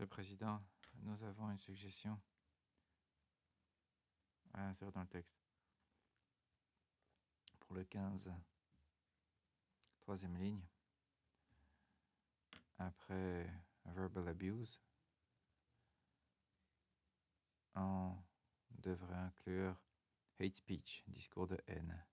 Monsieur le Président, nous avons une suggestion à insérer dans le texte. Pour le 15, troisième ligne, après verbal abuse, on devrait inclure hate speech, discours de haine.